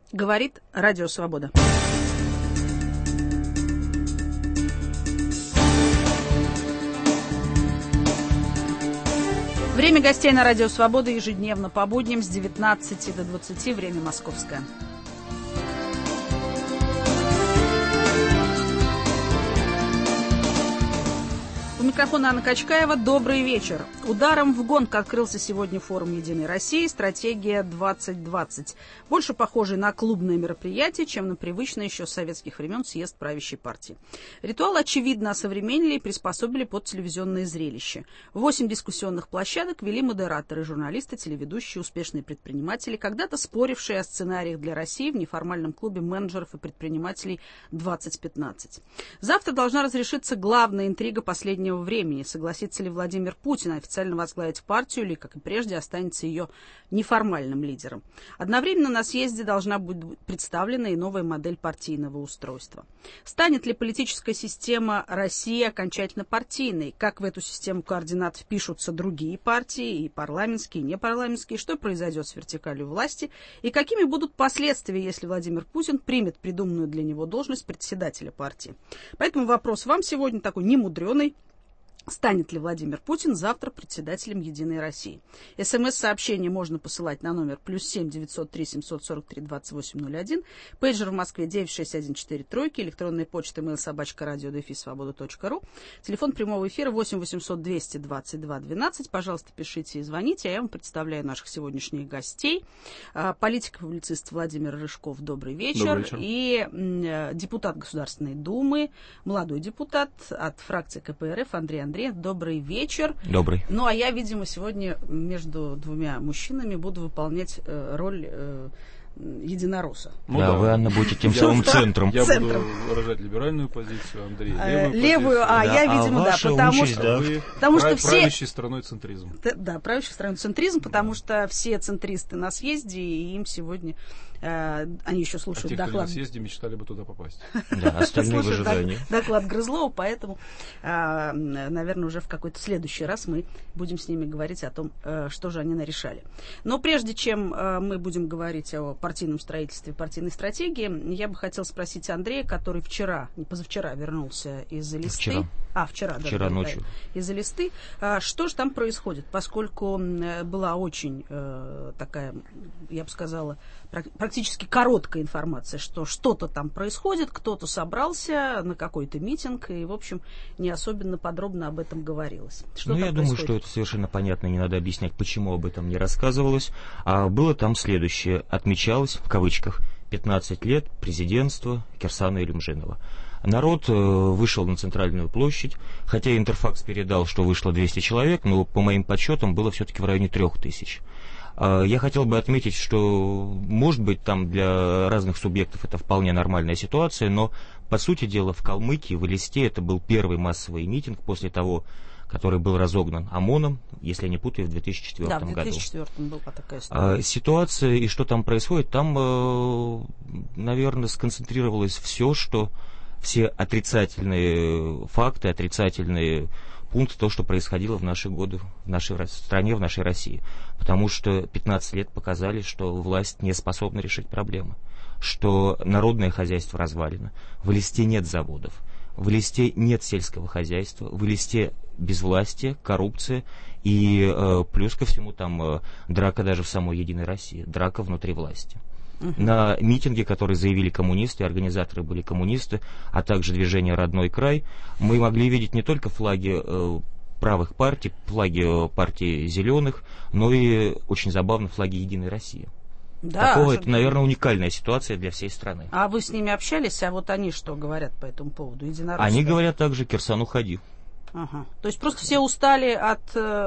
Говорит Радио Свобода. Время гостей на Радио Свобода ежедневно по будням с 19 до 20, время московское. У микрофона Анна Качкаева. Добрый вечер. Ударом в гонг открылся сегодня форум «Единой России. Стратегия 2020». Больше похожий на клубное мероприятие, чем на привычный еще с советских времен съезд правящей партии. Ритуал, очевидно, осовременили и приспособили под телевизионное зрелище. 8 дискуссионных площадок вели модераторы, журналисты, телеведущие, успешные предприниматели, когда-то спорившие о сценариях для России в неформальном клубе менеджеров и предпринимателей 2015. Завтра должна разрешиться главная интрига последнего времени. Согласится ли Владимир Путин официально возглавить партию или, как и прежде, останется ее неформальным лидером. Одновременно на съезде должна быть представлена и новая модель партийного устройства. Станет ли политическая система России окончательно партийной? Как в эту систему координат впишутся другие партии, и парламентские, и непарламентские? Что произойдет с вертикалью власти? И какими будут последствия, если Владимир Путин примет придуманную для него должность председателя партии? Поэтому вопрос вам сегодня такой немудреный. Станет ли Владимир Путин завтра председателем «Единой России»? СМС-сообщение можно посылать на номер +7 903 743 2801, пейджер в Москве 96143, электронная почта mail@radio-свобода.ру, телефон прямого эфира 8 800 200 22 12. Пожалуйста, пишите и звоните. Я вам представляю наших сегодняшних гостей. Политик-публицист Владимир Рыжков, добрый вечер. Добрый вечер. И депутат Государственной Думы, молодой депутат от фракции КПРФ Андрей Андреев. Добрый вечер. Добрый. Ну, а я, видимо, сегодня между двумя мужчинами буду выполнять роль единоросса. Ну, да, вы, Анна, будете тем самым центром. Я буду выражать либеральную позицию, Андрей левую, позицию. Я, видимо, да, потому что все... правящей страной центризм. Да, правящей страной центризм, потому что все центристы на съезде, и им сегодня... Они еще слушают те, доклад. Кто на съезде, мечтали бы туда попасть. Да, остальные в ожидании. Доклад Грызлова, поэтому, наверное, уже в какой-то следующий раз мы будем с ними говорить о том, что же они нарешали. Но прежде чем мы будем говорить о партийном строительстве, партийной стратегии, я бы хотела спросить Андрея, который позавчера вернулся из Элисты. Вчера ночью. Из Элисты. Что же там происходит? Поскольку была очень такая, я бы сказала, практически короткая информация, что что-то там происходит, кто-то собрался на какой-то митинг, и, в общем, не особенно подробно об этом говорилось. Я думаю, что это совершенно понятно, не надо объяснять, почему об этом не рассказывалось. А было там следующее. Отмечалось, в кавычках, 15 лет президентства Кирсана Илюмжинова. Народ вышел на центральную площадь, хотя Интерфакс передал, что вышло 200 человек, но по моим подсчетам было все-таки в районе 3000. Я хотел бы отметить, что, может быть, там для разных субъектов это вполне нормальная ситуация, но, по сути дела, в Калмыкии, в Элисте, это был первый массовый митинг после того, который был разогнан ОМОНом, если я не путаю, в 2004 году. Да, в 2004 была такая история. Ситуация и что там происходит, там, наверное, сконцентрировалось все отрицательные факты, отрицательные пункты, то, что происходило в наши годы в нашей стране, в нашей России. Потому что 15 лет показали, что власть не способна решить проблемы, что народное хозяйство развалено, в Элисте нет заводов, в Элисте нет сельского хозяйства, в Элисте безвластие, коррупция и плюс ко всему там драка даже в самой Единой России, драка внутри власти. На митинге, который заявили коммунисты, организаторы были коммунисты, а также движение «Родной край», мы могли видеть не только флаги правых партий, флаги партии «Зеленых», но и, очень забавно, флаги «Единой России». Да, это, наверное, уникальная ситуация для всей страны. А вы с ними общались? А вот они что говорят по этому поводу? Единороссы? Они говорят также: Кирсан, уходи. Ага. То есть просто все устали от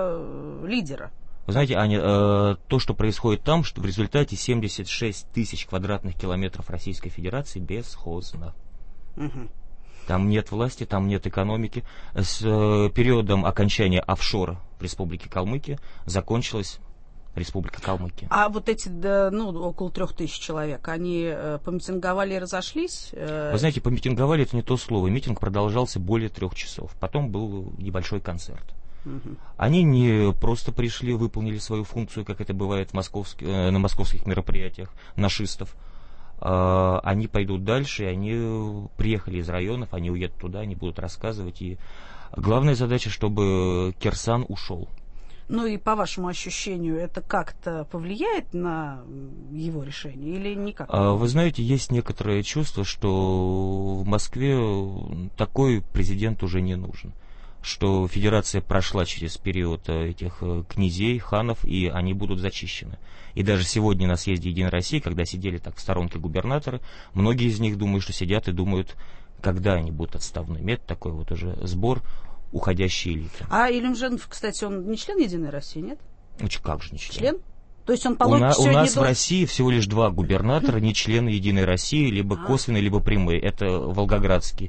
лидера? Вы знаете, Аня, то, что происходит там, что в результате 76 тысяч квадратных километров Российской Федерации бесхозно. Угу. Там нет власти, там нет экономики. С периодом окончания офшора в Республике Калмыкия закончилась Республика Калмыкия. А вот эти, около 3000 человек, они помитинговали и разошлись? Вы знаете, помитинговали — это не то слово. Митинг продолжался более 3 часов. Потом был небольшой концерт. Угу. Они не просто пришли, выполнили свою функцию, как это бывает на московских мероприятиях нашистов. они пойдут дальше, и они приехали из районов, они уедут туда, они будут рассказывать. И главная задача, чтобы Кирсан ушел. Ну и по вашему ощущению, это как-то повлияет на его решение или никак? Вы знаете, есть некоторое чувство, что в Москве такой президент уже не нужен. Что федерация прошла через период этих князей, ханов, и они будут зачищены. И даже сегодня на съезде «Единой России», когда сидели так в сторонке губернаторы, многие из них думают, что сидят и думают, когда они будут отставными. Это такой вот уже сбор уходящей элиты. А Илюмжинов, кстати, он не член «Единой России», нет? Как же не член? Член? То есть он У нас в России всего лишь 2 губернатора, не члены «Единой России», либо косвенные, либо прямые. Это Волгоградский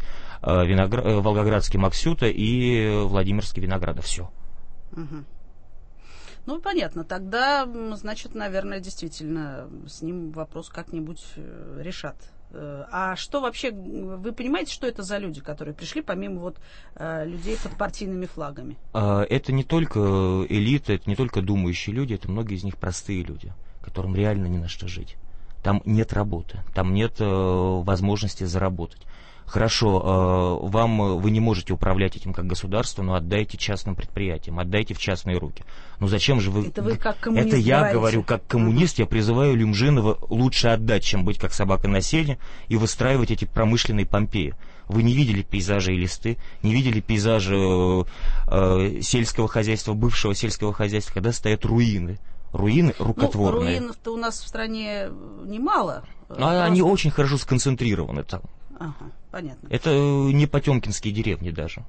Максюта и Владимирский Виноградов. Все. Угу. Ну, понятно. Тогда, значит, наверное, действительно с ним вопрос как-нибудь решат. А что вообще, вы понимаете, что это за люди, которые пришли, помимо вот людей под партийными флагами? Это не только элита, это не только думающие люди, это многие из них простые люди, которым реально не на что жить. Там нет работы, там нет возможности заработать. Хорошо, вы не можете управлять этим как государство, но отдайте частным предприятиям, отдайте в частные руки. Ну зачем же вы... Это вы как коммунист Это я говорите. говорю как коммунист, я призываю Илюмжинова лучше отдать, чем быть как собака на сене и выстраивать эти промышленные Помпеи. Вы не видели пейзажи Элисты, не видели пейзажи сельского хозяйства, бывшего сельского хозяйства, когда стоят руины. Руины рукотворные. Ну, руинов-то у нас в стране немало. Они очень хорошо сконцентрированы там. Ага, понятно. Это не потемкинские деревни даже.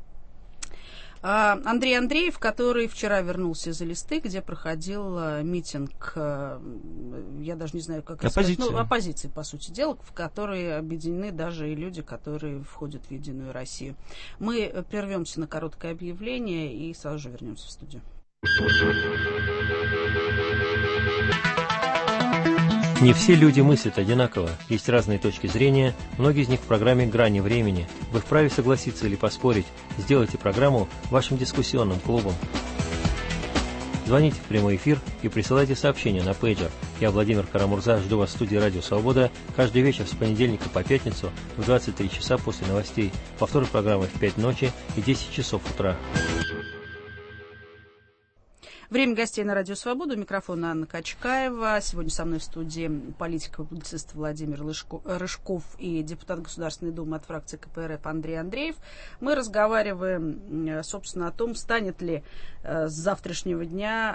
Андрей Андреев, который вчера вернулся из Элисты, где проходил митинг, я даже не знаю, как это сказать, оппозиции, по сути дела, в которой объединены даже и люди, которые входят в «Единую Россию». Мы прервемся на короткое объявление и сразу же вернемся в студию. Не все люди мыслят одинаково, есть разные точки зрения, многие из них в программе «Грани времени». Вы вправе согласиться или поспорить, сделайте программу вашим дискуссионным клубом. Звоните в прямой эфир и присылайте сообщения на пейджер. Я, Владимир Карамурза, жду вас в студии «Радио Свобода» каждый вечер с понедельника по пятницу в 23 часа после новостей. Повтор программы в 5 ночи и 10 часов утра. Время гостей на Радио Свобода. У микрофона Анна Качкаева. Сегодня со мной в студии политик и публицист Владимир Рыжков и депутат Государственной Думы от фракции КПРФ Андрей Андреев. Мы разговариваем, собственно, о том, станет ли с завтрашнего дня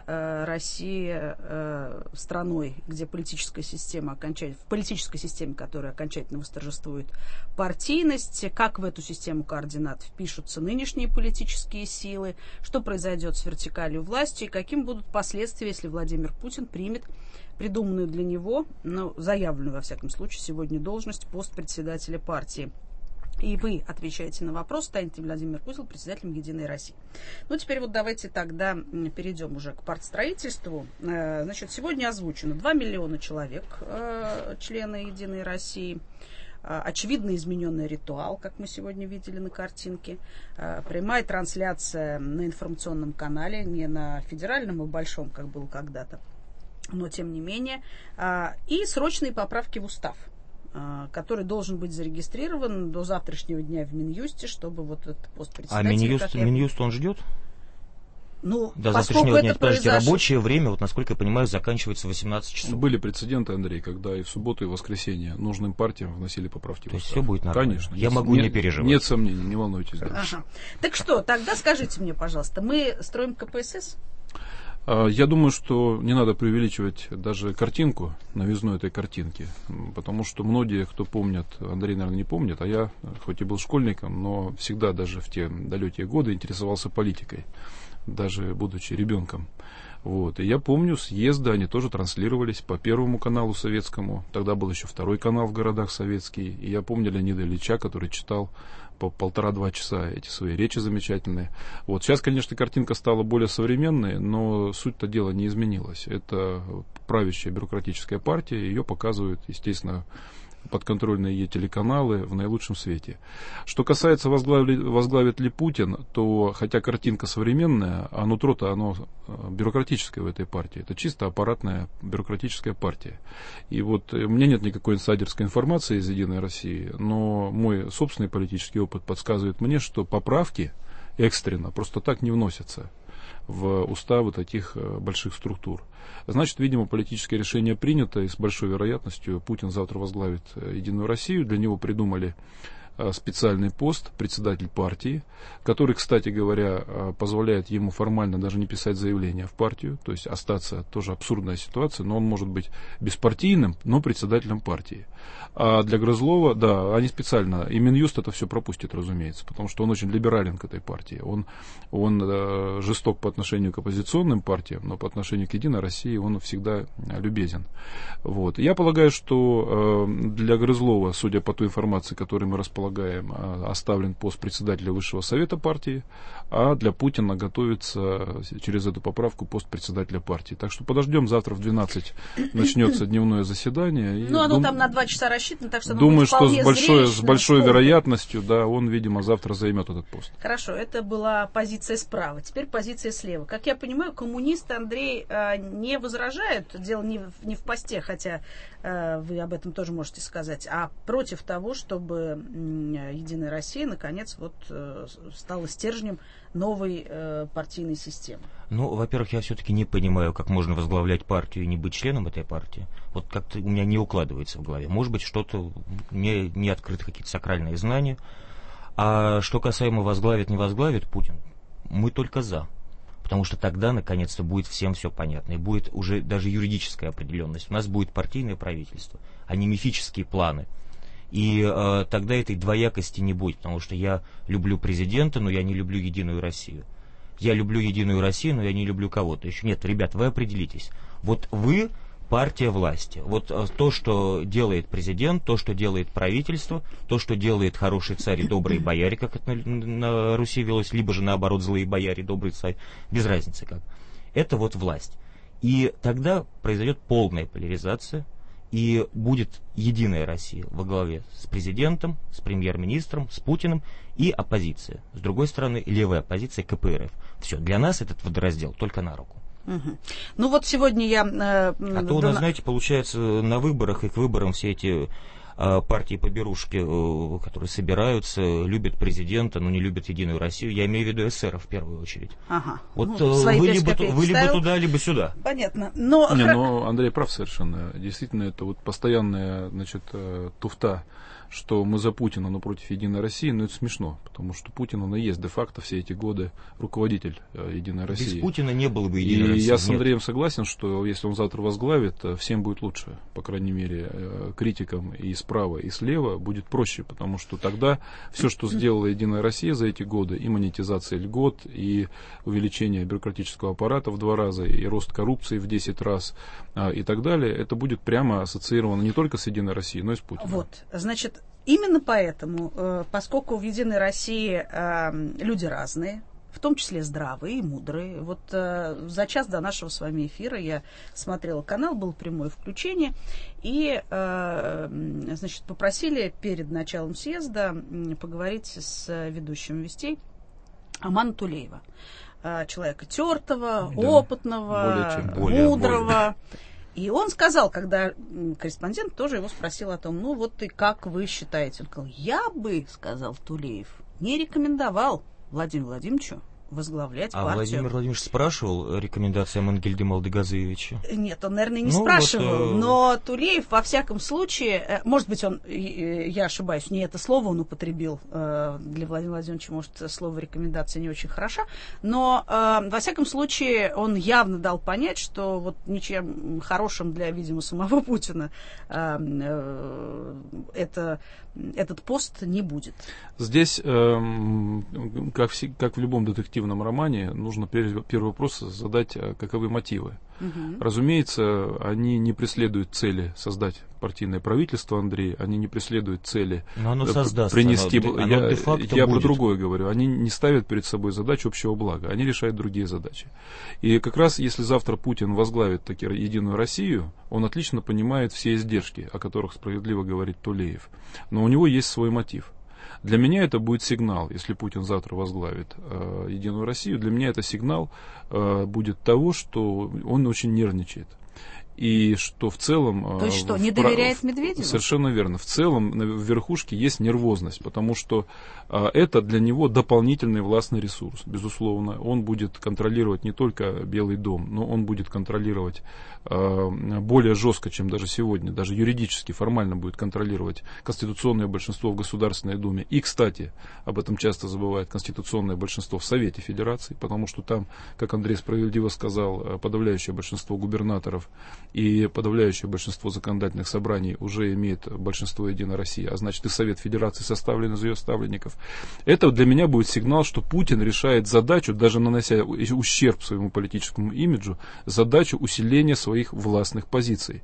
Россия страной, где политическая система в политической системе, которая окончательно восторжествует партийность, как в эту систему координат впишутся нынешние политические силы, что произойдет с вертикалью власти и каким будут последствия, если Владимир Путин примет придуманную для него, заявленную, во всяком случае, сегодня должность пост председателя партии. И вы отвечаете на вопрос, станет ли Владимир Путин председателем «Единой России». Ну, теперь вот давайте тогда перейдем уже к партстроительству. Значит, сегодня озвучено 2 миллиона человек, члены «Единой России». Очевидно измененный ритуал, как мы сегодня видели на картинке. Прямая трансляция на информационном канале, не на федеральном и большом, как было когда-то, но тем не менее. И срочные поправки в устав, который должен быть зарегистрирован до завтрашнего дня в Минюсте, чтобы вот этот пост председателя... А Минюст он ждет? Ну, до завтрашнего дня, подождите, рабочее время, вот насколько я понимаю, заканчивается в 18 часов. Были прецеденты, Андрей, когда и в субботу, и в воскресенье нужным партиям вносили поправки. То есть все будет нормально? Конечно. Я могу не переживать. Нет сомнений, не волнуйтесь. Да. Ага. Так что, тогда скажите мне, пожалуйста, мы строим КПСС? Я думаю, что не надо преувеличивать даже картинку, новизну этой картинки, потому что многие, кто помнят, Андрей, наверное, не помнит, а я, хоть и был школьником, но всегда даже в те далекие годы интересовался политикой, даже будучи ребенком. Вот. И я помню, съезды, они тоже транслировались по Первому каналу советскому, тогда был еще второй канал в городах советский, и я помню Леонида Ильича, который читал по 1,5-2 часа эти свои речи замечательные. Вот. Сейчас, конечно, картинка стала более современной, но суть-то дела не изменилась. Это правящая бюрократическая партия, ее показывают, естественно, подконтрольные ей телеканалы в наилучшем свете. Что касается возглавит ли Путин, то хотя картинка современная, а нутро-то оно бюрократическое в этой партии. Это чисто аппаратная бюрократическая партия. И вот у меня нет никакой инсайдерской информации из «Единой России», но мой собственный политический опыт подсказывает мне, что поправки экстренно просто так не вносятся в уставы таких больших структур. Значит, видимо, политическое решение принято, и с большой вероятностью Путин завтра возглавит «Единую Россию». Для него придумали специальный пост, председатель партии, который, кстати говоря, позволяет ему формально даже не писать заявление в партию, то есть остаться, тоже абсурдная ситуация, но он может быть беспартийным, но председателем партии. А для Грызлова, да, они специально, и Минюст это все пропустит, разумеется, потому что он очень либерален к этой партии. Он жесток по отношению к оппозиционным партиям, но по отношению к «Единой России» он всегда любезен. Вот. Я полагаю, что для Грызлова, судя по той информации, которой мы располагаем, оставлен пост председателя Высшего Совета партии, а для Путина готовится через эту поправку пост председателя партии. Так что подождем, завтра в 12 начнется дневное заседание. Ну, оно там на 2 часа рассчитано, так что думаю, что с большой полно. Вероятностью, да, он, видимо, завтра займет этот пост. Хорошо, это была позиция справа. Теперь позиция слева. Как я понимаю, коммунист Андрей не возражает, дело не в посте, хотя вы об этом тоже можете сказать, а против того, чтобы «Единая Россия» наконец стала стержнем новой партийной системы. Ну, во-первых, я все-таки не понимаю, как можно возглавлять партию и не быть членом этой партии. Вот как-то у меня не укладывается в голове. Может быть, что-то мне не открыты какие-то сакральные знания. А что касаемо возглавит, не возглавит Путин, мы только за. Потому что тогда, наконец-то, будет всем все понятно. И будет уже даже юридическая определенность. У нас будет партийное правительство, а не мифические планы. И тогда этой двоякости не будет. Потому что я люблю президента, но я не люблю «Единую Россию». Я люблю «Единую Россию», но я не люблю кого-то еще. Нет, ребят, вы определитесь. Вот вы партия власти. Вот то, что делает президент, то, что делает правительство, то, что делает хороший царь и добрые бояре, как это на Руси велось, либо же наоборот злые бояре, добрый царь, без разницы как. Это вот власть. И тогда произойдет полная поляризация, и будет «Единая Россия» во главе с президентом, с премьер-министром, с Путиным и оппозиция. С другой стороны, левая оппозиция КПРФ. Все, для нас этот водораздел только на руку. Угу. Ну вот сегодня я... А то у нас, знаете, получается, на выборах и к выборам все эти партии-поберушки, которые собираются, любят президента, но не любят «Единую Россию». Я имею в виду эсеров в первую очередь. Ага. Вот вы либо туда, либо сюда. Понятно. Но Андрей прав совершенно. Действительно, это вот постоянная, туфта, что мы за Путина, но против «Единой России», но это смешно, потому что Путин, он и есть де-факто все эти годы руководитель «Единой России». Без Путина не было бы «Единой России». И я с Андреем согласен, что если он завтра возглавит, всем будет лучше, по крайней мере, критикам и справа, и слева будет проще, потому что тогда все, что сделала «Единая Россия» за эти годы, и монетизация льгот, и увеличение бюрократического аппарата в 2 раза, и рост коррупции в 10 раз, и так далее, это будет прямо ассоциировано не только с «Единой Россией», но и с Путиным. Вот, значит, именно поэтому, поскольку в «Единой России» люди разные, в том числе здравые и мудрые. Вот за час до нашего с вами эфира я смотрела канал, было прямое включение, и, значит, попросили перед началом съезда поговорить с ведущим «Вестей» Амана Тулеева. Человека тертого, да, опытного, мудрого. И он сказал, когда корреспондент тоже его спросил о том, ну вот и как вы считаете? Он сказал, я бы, сказал Тулеев, не рекомендовал Владимиру Владимировичу возглавлять партию. Владимир Владимирович спрашивал рекомендации Мангельды Малдыгазыевича? Нет, он, наверное, не спрашивал. Но Тулеев, во всяком случае, может быть, я ошибаюсь, не это слово он употребил. Для Владимира Владимировича, может, слово рекомендация не очень хороша. Но, во всяком случае, он явно дал понять, что вот ничем хорошим для, видимо, самого Путина этот пост не будет. Здесь, как в любом детективе, детективном романе нужно первый вопрос задать, каковы мотивы. Разумеется, они не преследуют цели создать партийное правительство, Андрей, они не преследуют цели принести... Я про другое говорю. Они не ставят перед собой задачу общего блага, они решают другие задачи. И как раз если завтра Путин возглавит таки Единую Россию, он отлично понимает все издержки, о которых справедливо говорит Тулеев. Но у него есть свой мотив. Для меня это будет сигнал, если Путин завтра возглавит Единую Россию, для меня это сигнал будет того, что он очень нервничает. И что в целом... То есть что, не доверяет Медведеву? Совершенно верно. В целом в верхушке есть нервозность, потому что это для него дополнительный властный ресурс. Безусловно, он будет контролировать не только Белый дом, но он будет контролировать более жестко, чем даже сегодня, даже юридически, формально будет контролировать конституционное большинство в Государственной Думе. И, кстати, об этом часто забывают, конституционное большинство в Совете Федерации, потому что там, как Андрей справедливо сказал, подавляющее большинство губернаторов и подавляющее большинство законодательных собраний уже имеет большинство Единой России, а значит и Совет Федерации составлен из ее ставленников. Это для меня будет сигнал, что Путин решает задачу, даже нанося ущерб своему политическому имиджу, задачу усиления своих властных позиций.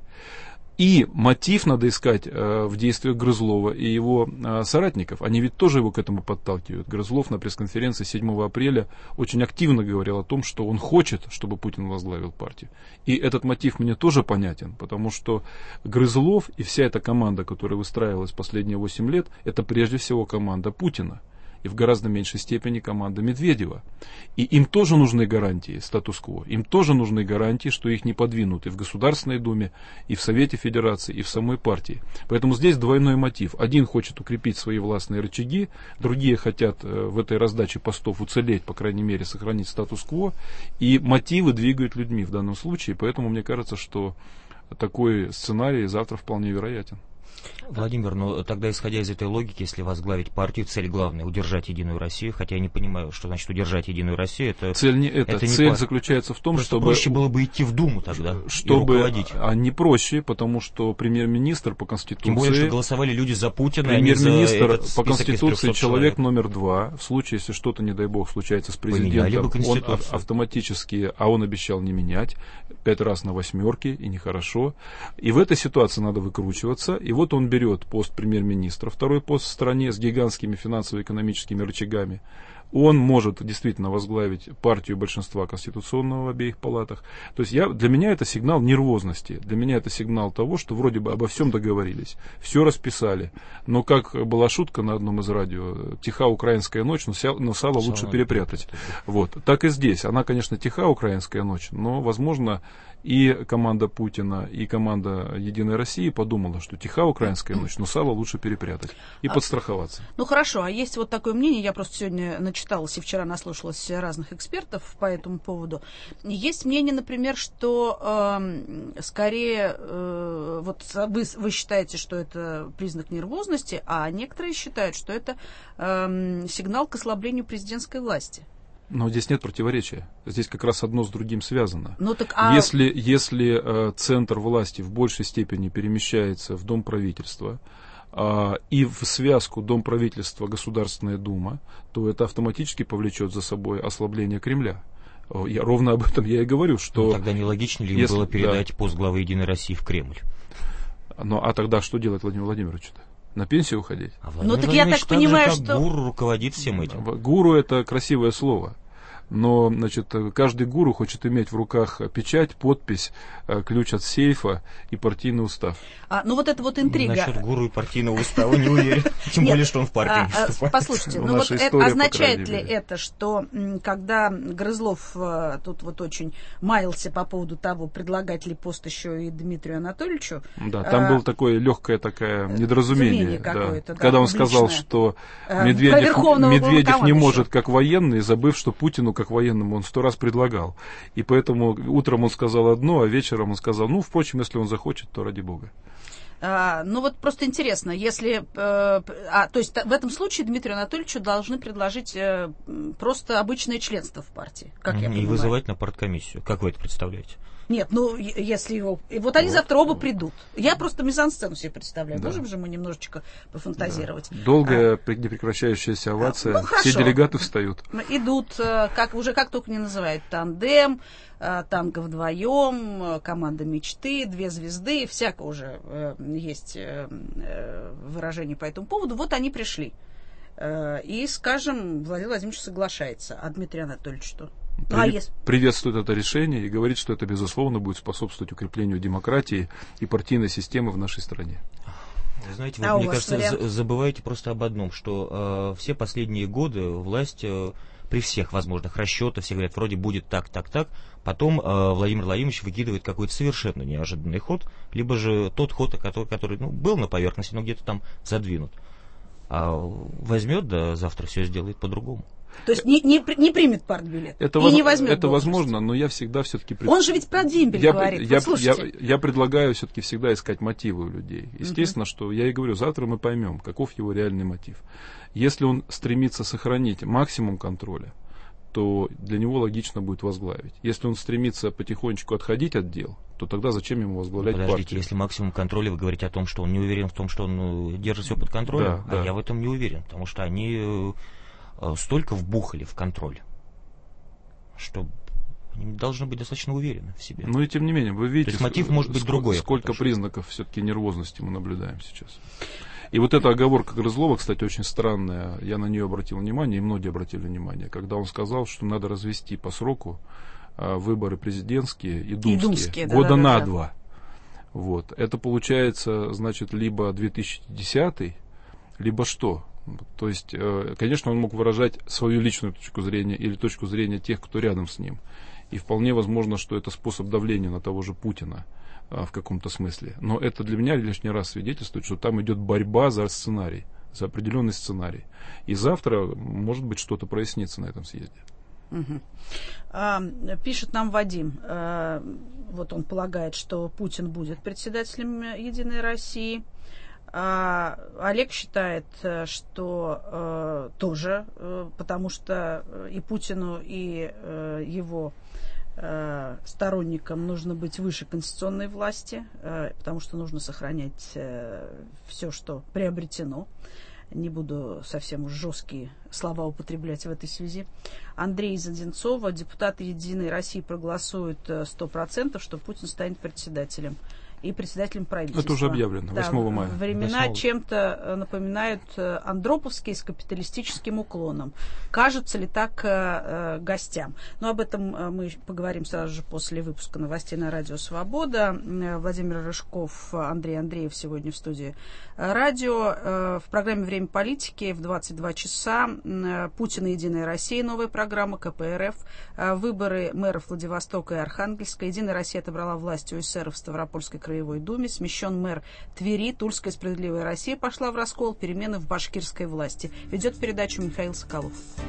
И мотив надо искать в действиях Грызлова и его соратников. Они ведь тоже его к этому подталкивают. Грызлов на пресс-конференции 7 апреля очень активно говорил о том, что он хочет, чтобы Путин возглавил партию. И этот мотив мне тоже понятен, потому что Грызлов и вся эта команда, которая выстраивалась последние 8 лет, это прежде всего команда Путина. И в гораздо меньшей степени команда Медведева. И им тоже нужны гарантии статус-кво. Им тоже нужны гарантии, что их не подвинут и в Государственной Думе, и в Совете Федерации, и в самой партии. Поэтому здесь двойной мотив. Один хочет укрепить свои властные рычаги, другие хотят в этой раздаче постов уцелеть, по крайней мере, сохранить статус-кво. И мотивы двигают людьми в данном случае. Поэтому мне кажется, что такой сценарий завтра вполне вероятен. Владимир, ну тогда, исходя из этой логики, если возглавить партию, цель главная — удержать Единую Россию, хотя я не понимаю, что значит удержать Единую Россию. Это, цель не это. Цель заключается в том, чтобы... проще было бы идти в Думу тогда чтобы, и руководить. А не проще, потому что премьер-министр по Конституции... Тем более, что голосовали люди за Путина, премьер-министр по Конституции человек номер 2. В случае, если что-то, не дай бог, случается с президентом, он автоматически, а он обещал не менять, 5 раз на 8, и нехорошо. И в этой ситуации надо выкручиваться. И вот он берет пост премьер-министра, второй пост в стране с гигантскими финансово-экономическими рычагами. Он может действительно возглавить партию большинства конституционного в обеих палатах. То есть для меня это сигнал нервозности. Для меня это сигнал того, что вроде бы обо всем договорились. Все расписали. Но как была шутка на одном из радио, тиха украинская ночь, но сало лучше перепрятать. Вот. Так и здесь. Она, конечно, тиха украинская ночь, но, возможно, и команда Путина, и команда Единой России подумала, что тиха украинская ночь, но сало лучше перепрятать и подстраховаться. Ну хорошо, а есть вот такое мнение, я просто сегодня начиталась и вчера наслушалась разных экспертов по этому поводу. Есть мнение, например, что скорее вот вы считаете, что это признак нервозности, а некоторые считают, что это сигнал к ослаблению президентской власти. Но здесь нет противоречия. Здесь как раз одно с другим связано. Ну, так, Если центр власти в большей степени перемещается в Дом правительства и в связку Дом правительства Государственная Дума, то это автоматически повлечет за собой ослабление Кремля. Ровно об этом я и говорю, что... Но тогда нелогично ли им было передать пост главы Единой России в Кремль? А тогда что делать Владимиру Владимировичу-то? На пенсию уходить? Ну так я так понимаю, что... Гуру руководит всем этим. Гуру — это красивое слово. Но, значит, каждый гуру хочет иметь в руках печать, подпись, ключ от сейфа и партийный устав. Ну вот это вот интрига. Насчет гуру и партийного устава не уверен. Тем более, что он в партии не вступает. Послушайте, ну вот означает ли это, что когда Грызлов тут вот очень маялся по поводу того, предлагать ли пост еще и Дмитрию Анатольевичу? Да, там было такое легкое недоразумение. Когда он сказал, что Медведев не может как военный, забыв, что Путину как военному он 100 раз предлагал. И поэтому утром он сказал одно, а вечером он сказал, впрочем, если он захочет, то ради бога. Ну вот просто интересно, если... то есть в этом случае Дмитрию Анатольевичу должны предложить просто обычное членство в партии, как я понимаю. И вызывать на парткомиссию. Как вы это представляете? Нет, ну, если его... И вот они завтра оба придут. Я просто мизансцену себе представляю. Да. Можем же мы немножечко пофантазировать. Да. Долгая, непрекращающаяся овация. Все делегаты встают. Идут, как только не называют, тандем, танго вдвоем, команда мечты, 2 звезды, всяко уже есть выражение по этому поводу. Вот они пришли. И, скажем, Владимир Владимирович соглашается. А Дмитрий Анатольевич что? Приветствует это решение и говорит, что это, безусловно, будет способствовать укреплению демократии и партийной системы в нашей стране. Вы знаете, вы, мне кажется, забываете просто об одном, что все последние годы власть при всех возможных расчетах, все говорят, вроде будет так. Потом Владимир Владимирович выкидывает какой-то совершенно неожиданный ход, либо же тот ход, который был на поверхности, но где-то там задвинут. А возьмет, да завтра все сделает по-другому. То есть не примет партбилет и не возьмет. Это возможно, но я всегда все-таки... Он же ведь про дембель говорит. Я предлагаю все-таки всегда искать мотивы у людей. Естественно, что я и говорю, завтра мы поймем, каков его реальный мотив. Если он стремится сохранить максимум контроля, то для него логично будет возглавить. Если он стремится потихонечку отходить от дел, то тогда зачем ему возглавлять партию? Подождите, если максимум контроля, вы говорите о том, что он не уверен в том, что он держит все под контролем, я в этом не уверен, потому что они столько вбухали в контроль, что они должны быть достаточно уверены в себе. Но и тем не менее, вы видите, то есть мотив может быть другой. Сколько признаков все-таки нервозности мы наблюдаем сейчас. И вот эта оговорка Грызлова, кстати, очень странная, я на нее обратил внимание, и многие обратили внимание, когда он сказал, что надо развести по сроку выборы президентские и думские года на 2. Вот. Это получается, значит, либо 2010, либо что? То есть, конечно, он мог выражать свою личную точку зрения или точку зрения тех, кто рядом с ним. И вполне возможно, что это способ давления на того же Путина в каком-то смысле. Но это для меня лишний раз свидетельствует, что там идет борьба за сценарий, за определенный сценарий. И завтра, может быть, что-то прояснится на этом съезде. Пишет нам Вадим, вот он полагает, что Путин будет председателем «Единой России». Олег считает, что тоже, потому что и Путину, и его сторонникам нужно быть выше конституционной власти, потому что нужно сохранять все, что приобретено. Не буду совсем уж жесткие слова употреблять в этой связи. Андрей из Одинцова. Депутаты «Единой России» проголосуют 100%, что Путин станет председателем и председателем правительства. Это уже объявлено, 8 мая. Времена чем-то напоминают андроповские с капиталистическим уклоном. Кажется ли так гостям? Но об этом мы поговорим сразу же после выпуска новостей на Радио Свобода. Владимир Рыжков, Андрей Андреев сегодня в студии радио. В программе «Время политики» в 22 часа Путин и «Единая Россия», новая программа, КПРФ, выборы мэров Владивостока и Архангельска. «Единая Россия» отобрала власть у эсеров в Ставропольской краевой думе, смещен мэр Твери, Тульская справедливая Россия пошла в раскол, перемены в башкирской власти. Ведет передачу Михаил Соколов.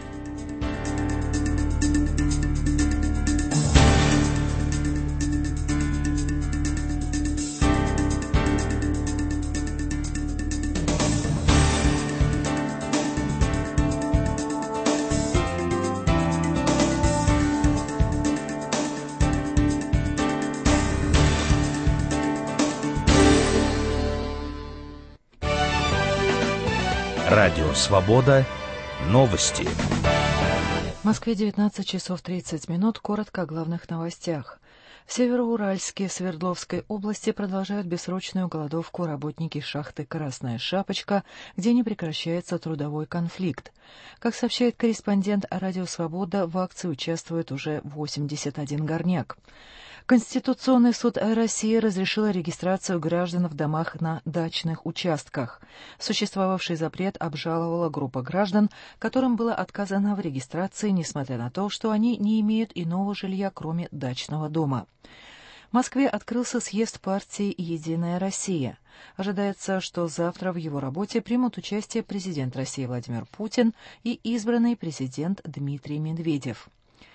Радио «Свобода». Новости. В Москве 19 часов 30 минут. Коротко о главных новостях. В Североуральске Свердловской области продолжают бессрочную голодовку работники шахты «Красная шапочка», где не прекращается трудовой конфликт. Как сообщает корреспондент «Радио Свобода», в акции участвует уже 81 горняк. Конституционный суд России разрешил регистрацию граждан в домах на дачных участках. Существовавший запрет обжаловала группа граждан, которым было отказано в регистрации, несмотря на то, что они не имеют иного жилья, кроме дачного дома. В Москве открылся съезд партии «Единая Россия». Ожидается, что завтра в его работе примут участие президент России Владимир Путин и избранный президент Дмитрий Медведев.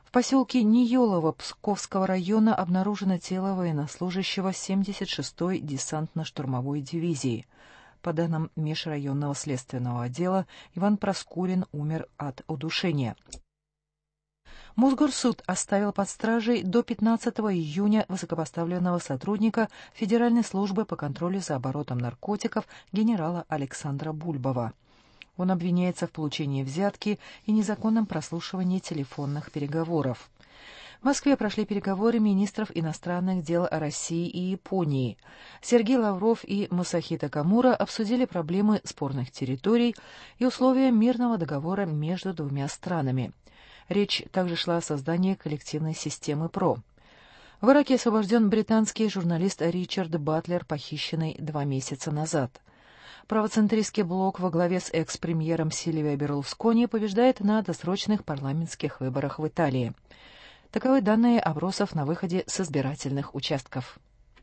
В поселке Ниелово Псковского района обнаружено тело военнослужащего 76-й десантно-штурмовой дивизии. По данным межрайонного следственного отдела, Иван Проскурин умер от удушения. Мосгорсуд оставил под стражей до 15 июня высокопоставленного сотрудника Федеральной службы по контролю за оборотом наркотиков генерала Александра Бульбова. Он обвиняется в получении взятки и незаконном прослушивании телефонных переговоров. В Москве прошли переговоры министров иностранных дел России и Японии. Сергей Лавров и Масахито Камура обсудили проблемы спорных территорий и условия мирного договора между двумя странами. Речь также шла о создании коллективной системы ПРО. В Ираке освобожден британский журналист Ричард Батлер, похищенный 2 месяца назад. Правоцентристский блок во главе с экс-премьером Сильвио Берлускони побеждает на досрочных парламентских выборах в Италии. Таковы данные опросов на выходе с избирательных участков.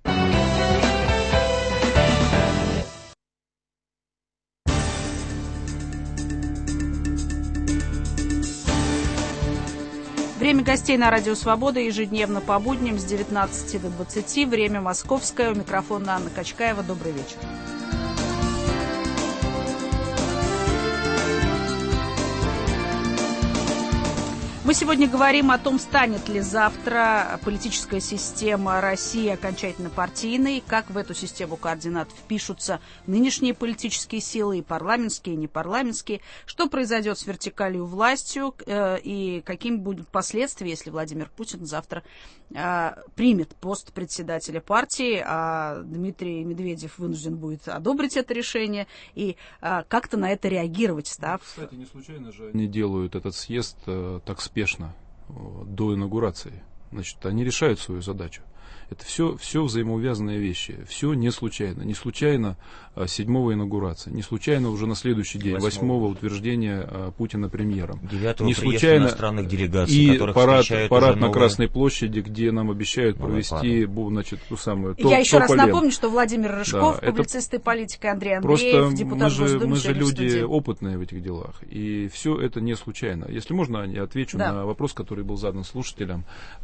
Время гостей на Радио Свобода ежедневно по будням с 19 до 20. Время московское. У микрофона Анна Качкаева. Добрый вечер. Мы сегодня говорим о том, станет ли завтра политическая система России окончательно партийной, как в эту систему координат впишутся нынешние политические силы, и парламентские, и непарламентские, что произойдет с вертикалью властью и какими будут последствия, если Владимир Путин завтра примет пост председателя партии, а Дмитрий Медведев вынужден будет одобрить это решение и как-то на это реагировать, став... Кстати, не случайно же они делают этот съезд так спешно, до инаугурации. Значит, они решают свою задачу. Это все взаимоувязанные вещи. Все не случайно. Не случайно 7-го инаугурация. Не случайно уже на следующий день, 8-го утверждения Путина премьером. 9-го не приезд случайно иностранных делегаций, и которых парад на Красной площади, где нам обещают провести, значит, ту самую Я еще раз напомню, что Владимир Рыжков, да, публицист и политик, Андрей Андреев, депутат Госдумы. Мы же люди опытные в этих делах. И все это не случайно. Если можно, я отвечу на вопрос, который был задан слушателям,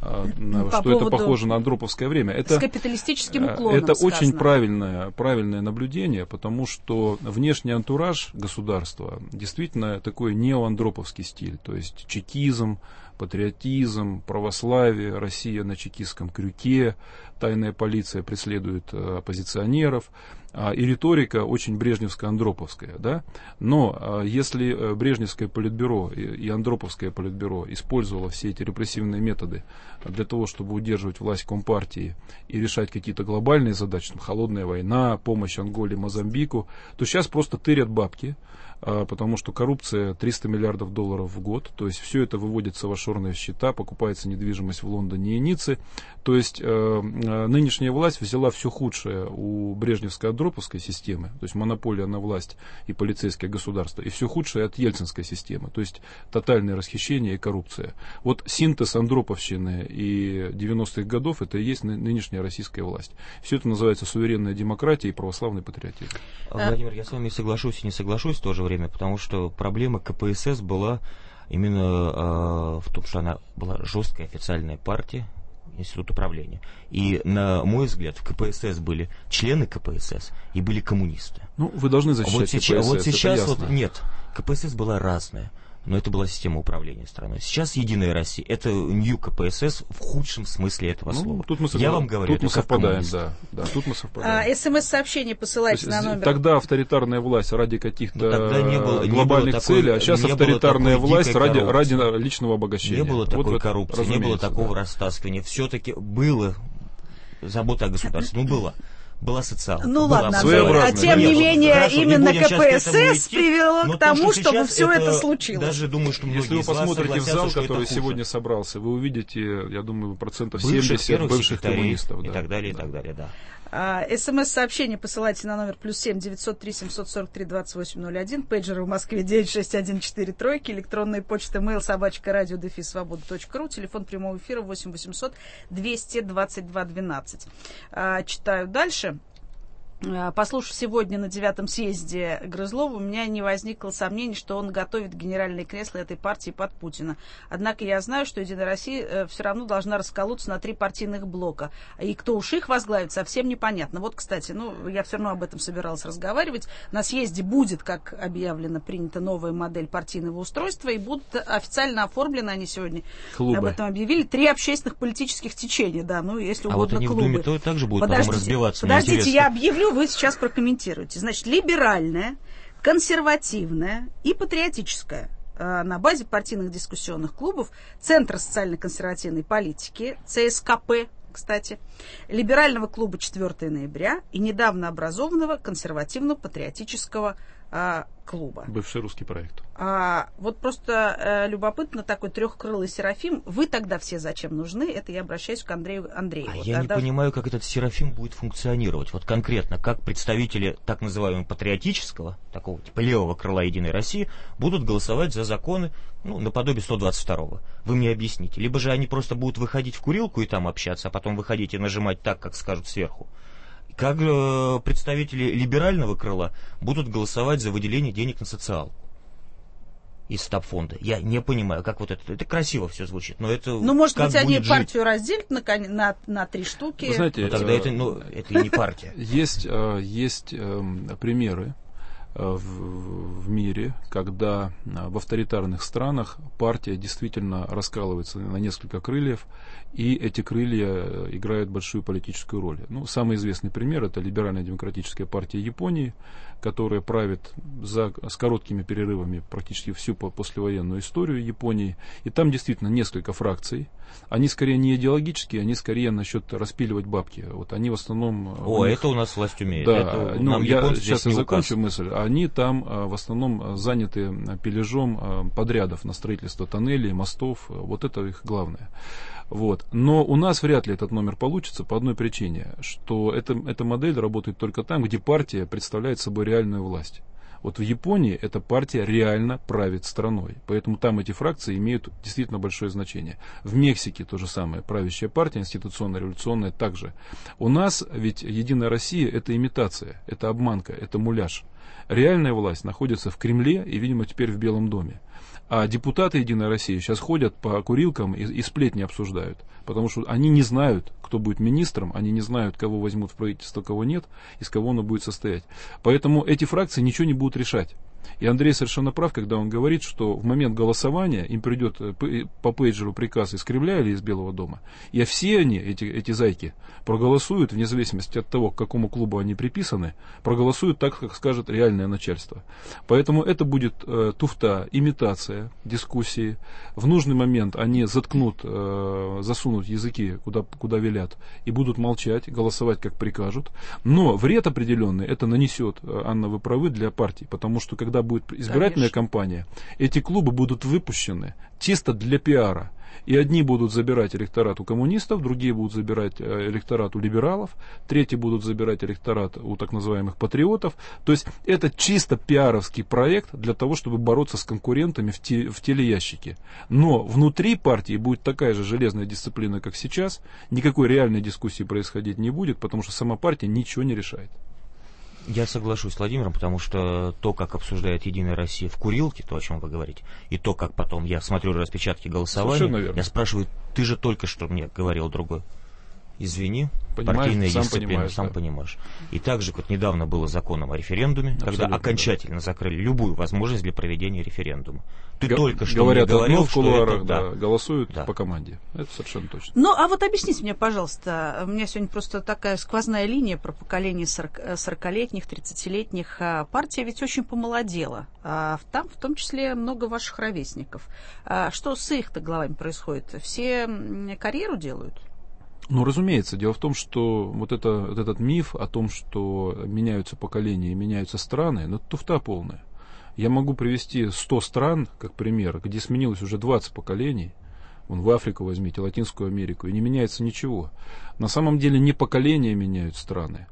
что это похоже на андроповское время. Это, с капиталистическим уклоном это сказано. Очень правильное наблюдение, потому что внешний антураж государства действительно такой неоандроповский стиль, то есть чекизм, патриотизм, православие, Россия на чекистском крюке, тайная полиция преследует оппозиционеров, и риторика очень брежневско-андроповская, да? Но если брежневское политбюро и андроповское политбюро использовало все эти репрессивные методы для того, чтобы удерживать власть Компартии и решать какие-то глобальные задачи, там, холодная война, помощь Анголе, Мозамбику, то сейчас просто тырят бабки, потому что коррупция 300 миллиардов долларов в год, то есть все это выводится в офшорные счета, покупается недвижимость в Лондоне и Ницце, то есть нынешняя власть взяла все худшее у брежневско-андроповской системы, то есть монополия на власть и полицейское государство, и все худшее от ельцинской системы, то есть тотальное расхищение и коррупция. Вот синтез андроповщины и 90-х годов, это и есть нынешняя российская власть. Все это называется суверенная демократия и православный патриотизм. Владимир, я с вами соглашусь и не соглашусь в то же время, потому что проблема КПСС была именно в том, что она была жесткая официальная партия, институт управления. И, на мой взгляд, в КПСС были члены КПСС и были коммунисты. Ну, вы должны защищать КПСС, вот сейчас это ясно. Нет, КПСС была разная. Но это была система управления страной. Сейчас Единая Россия — это Нью КПСС в худшем смысле этого слова. Тут мы Я вам говорю, тут мы совпадаем, да, тут мы совпадаем. СМС-сообщение посылайте на номер. Тогда авторитарная власть ради каких-то глобальных целей, а сейчас авторитарная власть ради личного обогащения. Не было такой коррупции, не было такого растаскивания. Все-таки было забота о государстве. Была социалка. Ну ладно, а тем не менее именно КПСС привело к тому, чтобы все это случилось. Даже думаю, что если вы посмотрите в зал, который сегодня собрался, вы увидите, я думаю, 70% бывших коммунистов. И так далее, да. СМС-сообщение посылайте на номер +7 903 743 2801, пейджеры в Москве 96143, электронная почта mail @radio-svoboda.ru, телефон прямого эфира 8 800 222 12. Читаю дальше. послушав сегодня на 9-м съезде Грызлова, у меня не возникло сомнений, что он готовит генеральное кресло этой партии под Путина. Однако я знаю, что «Единая Россия» все равно должна расколоться на 3 партийных блока. И кто уж их возглавит, совсем непонятно. Вот, кстати, я все равно об этом собиралась разговаривать. На съезде будет, как объявлено, принята новая модель партийного устройства, и будут официально оформлены, они сегодня клубы. Об этом объявили, 3 общественных политических течения, да, если угодно, вот они клубы. в Думе то также будут потом разбиваться. Подождите, я объявлю, вы сейчас прокомментируете. Значит, либеральная, консервативная и патриотическая на базе партийных дискуссионных клубов Центра социально-консервативной политики, ЦСКП, кстати, либерального клуба 4 ноября и недавно образованного консервативно-патриотического клуба. Бывший русский проект. Вот просто любопытно, такой трехкрылый Серафим. Вы тогда все зачем нужны? Это я обращаюсь к Андрею Андрееву. Я не понимаю, как этот Серафим будет функционировать. Вот конкретно, как представители так называемого патриотического, такого типа левого крыла Единой России, будут голосовать за законы, наподобие 122-го. Вы мне объясните. Либо же они просто будут выходить в курилку и там общаться, а потом выходить и нажимать так, как скажут сверху. Как представители либерального крыла будут голосовать за выделение денег на социалку из стабфонда. Я не понимаю, как вот это красиво все звучит, но это может как быть, они будет партию разделят на 3 штуки. Вы знаете, тогда это и не партия. Есть примеры в мире, когда в авторитарных странах партия действительно раскалывается на несколько крыльев, и эти крылья играют большую политическую роль. Самый известный пример — это либеральная демократическая партия Японии, которая правит с короткими перерывами практически всю послевоенную историю Японии. И там действительно несколько фракций. Они скорее не идеологические, они скорее насчет распиливать бабки. Вот они в основном... это у нас власть умеет. Да, я сейчас закончу мысль. Они там в основном заняты пилежом подрядов на строительство тоннелей, мостов. Вот это их главное. Но у нас вряд ли этот номер получится по одной причине, что эта модель работает только там, где партия представляет собой реальную власть. Вот в Японии эта партия реально правит страной, поэтому там эти фракции имеют действительно большое значение. В Мексике то же самое, правящая партия, институционная, революционная также. У нас ведь Единая Россия — это имитация, это обманка, это муляж. Реальная власть находится в Кремле и, видимо, теперь в Белом доме. А депутаты Единой России сейчас ходят по курилкам и сплетни обсуждают. Потому что они не знают, кто будет министром, они не знают, кого возьмут в правительство, кого нет, из кого оно будет состоять. Поэтому эти фракции ничего не будут решать. И Андрей совершенно прав, когда он говорит, что в момент голосования им придет по пейджеру приказ из Кремля или из Белого дома, и все они, эти зайки, проголосуют, вне зависимости от того, к какому клубу они приписаны, проголосуют так, как скажет реальное начальство. Поэтому это будет туфта, имитация, дискуссии. В нужный момент они засунут языки куда велят, и будут молчать, голосовать, как прикажут. Но вред определенный это нанесет, Анна, вы правы, для партий, потому что когда будет избирательная кампания, эти клубы будут выпущены чисто для пиара. И одни будут забирать электорат у коммунистов, другие будут забирать электорат у либералов, третьи будут забирать электорат у так называемых патриотов. То есть это чисто пиаровский проект для того, чтобы бороться с конкурентами в телеящике. Но внутри партии будет такая же железная дисциплина, как сейчас. Никакой реальной дискуссии происходить не будет, потому что сама партия ничего не решает. Я соглашусь с Владимиром, потому что то, как обсуждает Единая Россия в курилке, то, о чем вы говорите, и то, как потом я смотрю распечатки голосования, я спрашиваю, ты же только что мне говорил другое. Извини, партийная дисциплина, сам понимаешь. И также вот недавно было законом о референдуме, абсолютно, когда окончательно закрыли любую возможность для проведения референдума. Ты только что говорят, мне говорил, в кулуарах, что это, голосуют по команде. Это совершенно точно. А вот объясните мне, пожалуйста, у меня сегодня просто такая сквозная линия про поколение 40-летних, 30-летних. Партия ведь очень помолодела. Там в том числе много ваших ровесников. Что с их-то головами происходит? Все карьеру делают? Разумеется. Дело в том, что вот этот миф о том, что меняются поколения и меняются страны, это туфта полная. Я могу привести 100 стран, как пример, где сменилось уже 20 поколений. В Африку возьмите, Латинскую Америку, и не меняется ничего. На самом деле не поколения меняют страны,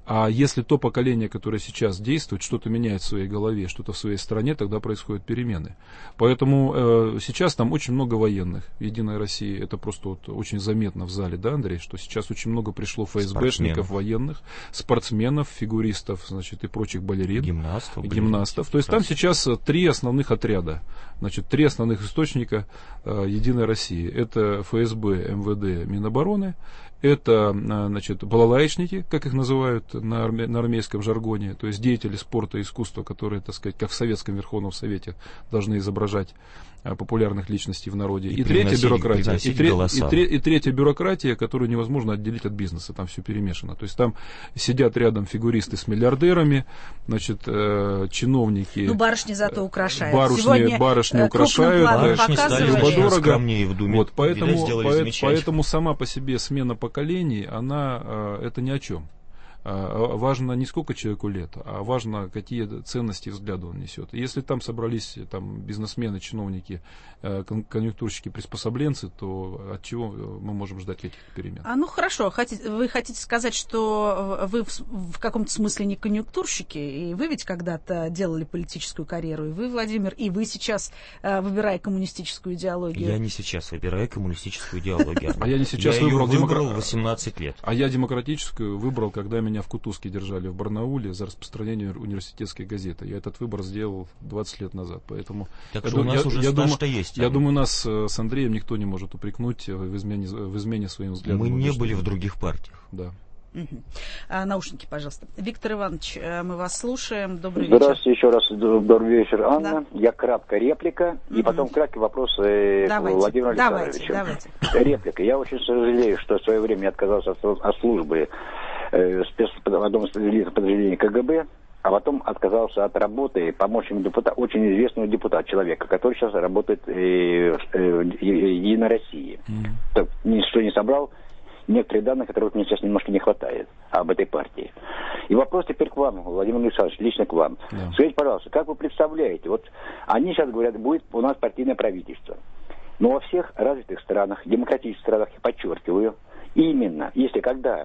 А если то поколение, которое сейчас действует, что-то меняет в своей голове, что-то в своей стране, тогда происходят перемены. Поэтому сейчас там очень много военных в «Единой России». Это просто вот очень заметно в зале, да, Андрей, что сейчас очень много пришло ФСБшников, военных, спортсменов, фигуристов, значит, и прочих балерин. Гимнастов. То есть там сейчас 3 основных отряда. Значит, 3 основных источника «Единой России». Это ФСБ, МВД, Минобороны. Это, значит, балалаечники, как их называют на армейском жаргоне, то есть деятели спорта и искусства, которые, так сказать, как в Советском Верховном Совете, должны изображать популярных личностей в народе. И третья бюрократия. И третья бюрократия, которую невозможно отделить от бизнеса. Там все перемешано. То есть там сидят рядом фигуристы с миллиардерами, значит, чиновники. Ну, барышни зато украшают. Барышни украшают. Барышни стали очень скромнее в Думе. Вот, поэтому сама по себе смена поколений, она это ни о чем. Важно не сколько человеку лет, а важно, какие ценности и взгляды он несет. Если там собрались там, бизнесмены, чиновники, конъюнктурщики, приспособленцы, то от чего мы можем ждать этих перемен? Ну хорошо, вы хотите сказать, что вы в каком-то смысле не конъюнктурщики, и вы ведь когда-то делали политическую карьеру, и вы, Владимир, и вы сейчас, выбирая коммунистическую идеологию. Я не сейчас выбираю коммунистическую идеологию. А я не сейчас выбрал 18 лет. А я демократическую выбрал, когда меня в Кутузке держали в Барнауле за распространение университетской газеты. Я этот выбор сделал 20 лет назад. Поэтому так что у нас уже стаж-то есть. Я думаю, нас с Андреем никто не может упрекнуть в измене своим взглядам. Мы не были в других партиях. Да. Наушники, пожалуйста. Виктор Иванович, мы вас слушаем. Добрый вечер. Здравствуйте, еще раз добрый вечер, Анна. Да. Я кратко реплика, и потом краткий вопрос Владимиру Александровичу. Давайте. Реплика. Я очень сожалею, что в свое время я отказался от службы в одном из подразделений КГБ, а потом отказался от работы помощником депутата, очень известного депутата, человека, который сейчас работает в «Единой России». Ничто не собрал, некоторые данные, которых мне сейчас немножко не хватает об этой партии. И вопрос теперь к вам, Владимир Александрович, лично к вам. Да. Скажите, пожалуйста, как вы представляете, вот они сейчас говорят, будет у нас партийное правительство. Но во всех развитых странах, демократических странах, я подчеркиваю, именно, если когда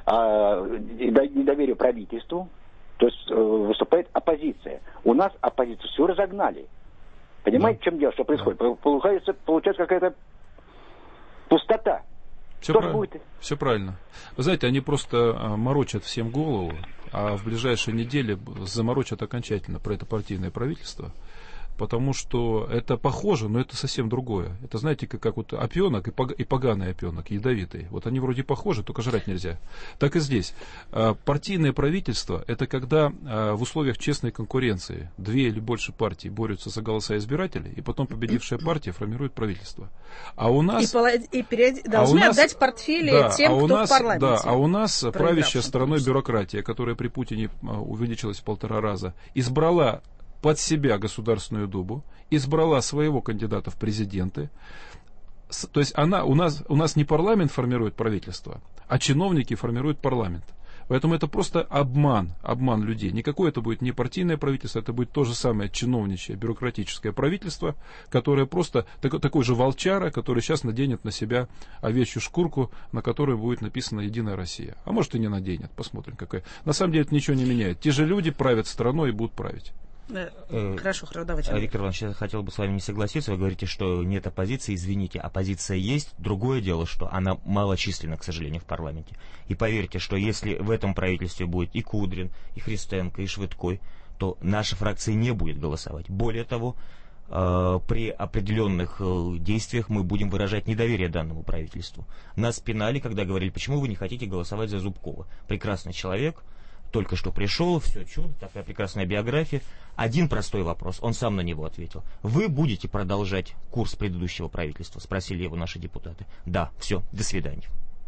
недоверие правительству, то есть выступает оппозиция. У нас оппозицию все разогнали. Понимаете, в чем дело, что происходит? Получается какая-то пустота. Все правильно. Вы знаете, они просто морочат всем голову, а в ближайшие недели заморочат окончательно про это партийное правительство. Потому что это похоже, но это совсем другое. Это, знаете, как вот опенок и поганый опенок, ядовитый. Вот они вроде похожи, только жрать нельзя. Так и здесь. Партийное правительство – это когда в условиях честной конкуренции 2 или больше партий борются за голоса избирателей, и потом победившая партия формирует правительство. А у нас... должны отдать портфели тем, кто в парламенте. Да, а у нас правящая страной бюрократия, которая при Путине увеличилась в 1,5 раза, избрала под себя Государственную Думу, избрала своего кандидата в президенты. То есть у нас не парламент формирует правительство, а чиновники формируют парламент. Поэтому это просто обман людей. Никакое это будет не партийное правительство, это будет то же самое чиновничье, бюрократическое правительство, которое просто такой же волчара, который сейчас наденет на себя овечью шкурку, на которой будет написано «Единая Россия». А может и не наденет, посмотрим какая. На самом деле это ничего не меняет. Те же люди правят страной и будут править. Хорошо, давайте. Виктор Иванович, я хотел бы с вами не согласиться. Вы говорите, что нет оппозиции. Извините, оппозиция есть. Другое дело, что она малочисленна, к сожалению, в парламенте. И поверьте, что если в этом правительстве будет и Кудрин, и Христенко, и Швыдкой, то наша фракция не будет голосовать. Более того, при определенных действиях мы будем выражать недоверие данному правительству. Нас пинали, когда говорили, почему вы не хотите голосовать за Зубкова. Прекрасный человек, только что пришел, все чудо, такая прекрасная биография. Один простой вопрос, он сам на него ответил. Вы будете продолжать курс предыдущего правительства? Спросили его наши депутаты. Да, все, до свидания.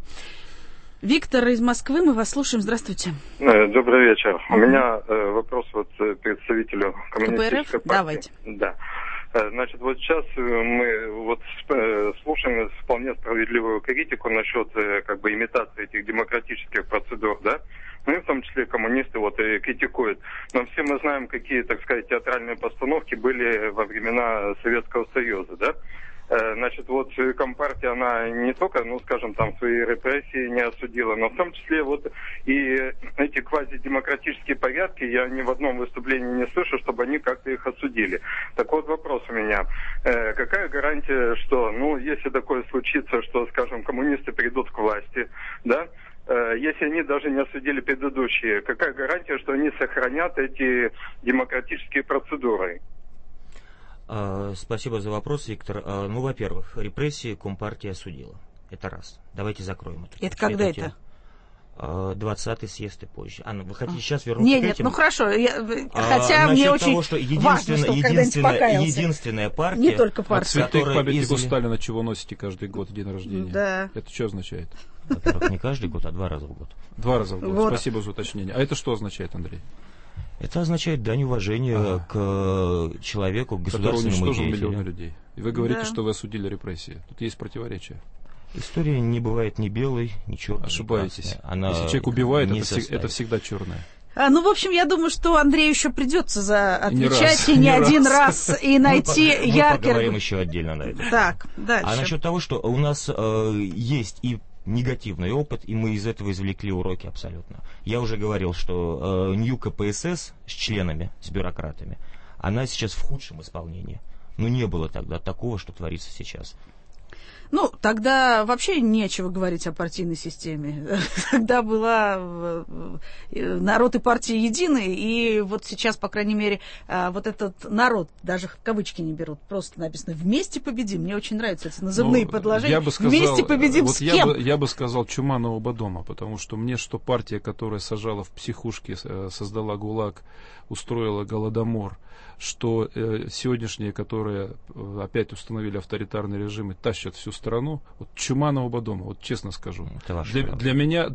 Виктор из Москвы, мы вас слушаем. Здравствуйте. Добрый вечер. У меня вопрос представителю коммунистической партии. Давайте. Да. Значит, вот сейчас мы слушаем вполне справедливую критику насчет имитации этих демократических процедур, да? Ну и в том числе коммунисты критикуют. Но все мы знаем, какие, так сказать, театральные постановки были во времена Советского Союза, да? Значит, вот Компартия, она не только, ну, скажем, там свои репрессии не осудила, но в том числе вот и эти квазидемократические порядки, я ни в одном выступлении не слышу, чтобы они как-то их осудили. Так вот вопрос у меня. Какая гарантия, что, ну, если такое случится, что, скажем, коммунисты придут к власти, да, если они даже не осудили предыдущие, какая гарантия, что они сохранят эти демократические процедуры? Спасибо за вопрос, Виктор. Ну, во-первых, репрессии Компартия осудила. Это раз. Давайте закроем это. Это когда это? 20-й съезд и позже. Анна, вы хотите сейчас вернуться к этим? Нет, ну хорошо. Хотя мне очень того, что важно, что единственная партия... Не только партия. А цветы к памятнику Сталина чего носите каждый год, день рождения? Да. Это что означает? Во-первых, не каждый год, а 2 раза в год. 2 раза в год. Вот. Спасибо за уточнение. А это что означает, Андрей? Это означает дань уважения к человеку, к государственному который уничтожил деятелю. миллионы людей. И вы говорите, Да. что вы осудили репрессии. Тут есть противоречие. История не бывает ни белой, ни черной. Ошибаетесь. Она Если человек убивает, не это всегда черное. Ну, в общем, я думаю, что Андрею еще придется отвечать, не и не раз. один раз, и найти Мы яркий... поговорим еще отдельно на это. Так, дальше. А насчет того, что у нас есть и негативный опыт, и мы из этого извлекли уроки абсолютно. Я уже говорил, что НИУ КПСС с членами, с бюрократами, она сейчас в худшем исполнении. Но не было тогда такого, что творится сейчас. Ну, тогда вообще нечего говорить о партийной системе. Тогда была народ и партия едины, и вот сейчас, по крайней мере, вот этот народ, даже в кавычки не берут, просто написано «Вместе победим». Мне очень нравятся эти назывные предложения. Я бы сказал, «Вместе победим» вот с кем? Я бы сказал «Чума нового дома», потому что мне что партия, которая сажала в психушке, создала ГУЛАГ, устроила голодомор, что сегодняшние, которые опять установили авторитарные режимы, тащат всю страну, вот чума нового дома, вот честно скажу. Для меня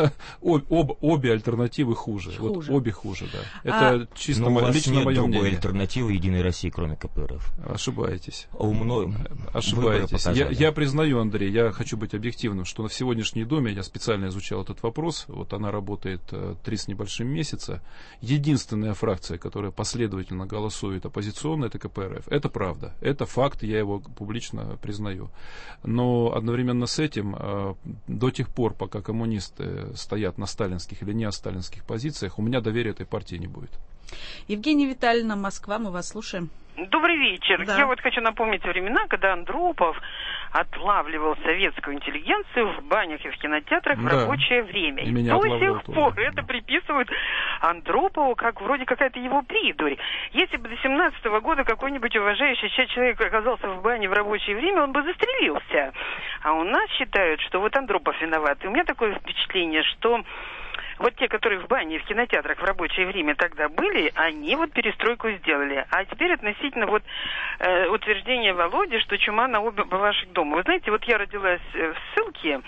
обе альтернативы хуже. Вот обе хуже, да. Это чисто лично мое мнение. У вас нет другой альтернативы Единой России, кроме КПРФ. Ошибаетесь. Ошибаетесь. Я признаю, Андрей, я хочу быть объективным, что в сегодняшней Думе, я специально изучал этот вопрос, вот она работает 3 с небольшим месяца, единственная фракция, которая последовательно голосует оппозиционно, это КПРФ. Это правда. Это факт, я его публично признаю. Но одновременно с этим, до тех пор, пока коммунисты стоят на сталинских или неосталинских позициях, у меня доверия этой партии не будет. Евгения Витальевна, Москва, мы вас слушаем. Добрый вечер. Да. Я вот хочу напомнить времена, когда Андропов отлавливал советскую интеллигенцию в банях и в кинотеатрах в рабочее время. И до сих пор это приписывают Андропову как вроде какая-то его придурь. Если бы до 17-го года какой-нибудь уважающий человек оказался в бане в рабочее время, он бы застрелился. А у нас считают, что вот Андропов виноват. И у меня такое впечатление, что вот те, которые в бане и в кинотеатрах в рабочее время тогда были, они вот перестройку сделали. А теперь относительно вот утверждения Володи, что чума на оба ваших дома. Вы знаете, вот я родилась в ссылке,